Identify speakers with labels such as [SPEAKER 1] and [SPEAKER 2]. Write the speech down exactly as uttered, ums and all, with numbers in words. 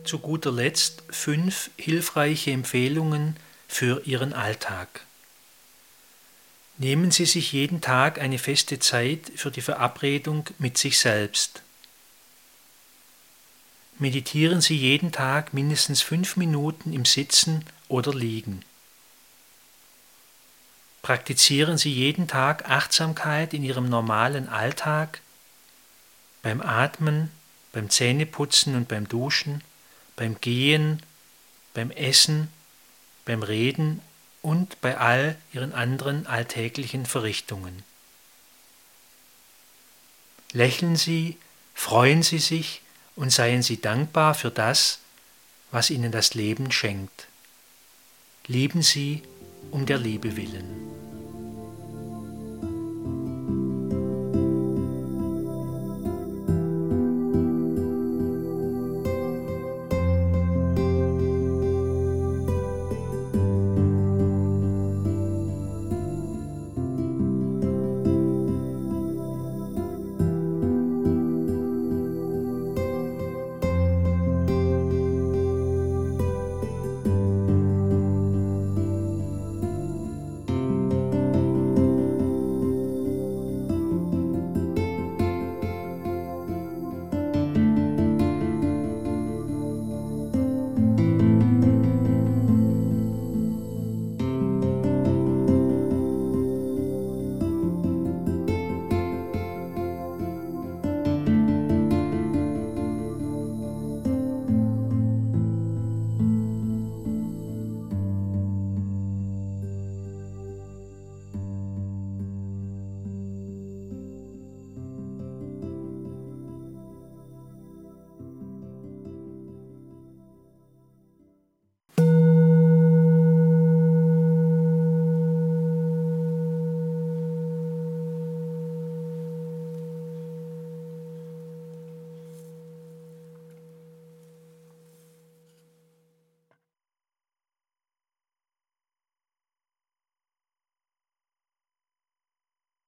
[SPEAKER 1] zu guter Letzt fünf hilfreiche Empfehlungen für Ihren Alltag. Nehmen Sie sich jeden Tag eine feste Zeit für die Verabredung mit sich selbst. Meditieren Sie jeden Tag mindestens fünf Minuten im Sitzen oder Liegen. Praktizieren Sie jeden Tag Achtsamkeit in Ihrem normalen Alltag, beim Atmen, beim Zähneputzen und beim Duschen, beim Gehen, beim Essen, beim Reden und bei all Ihren anderen alltäglichen Verrichtungen. Lächeln Sie, freuen Sie sich und seien Sie dankbar für das, was Ihnen das Leben schenkt. Lieben Sie um der Liebe willen.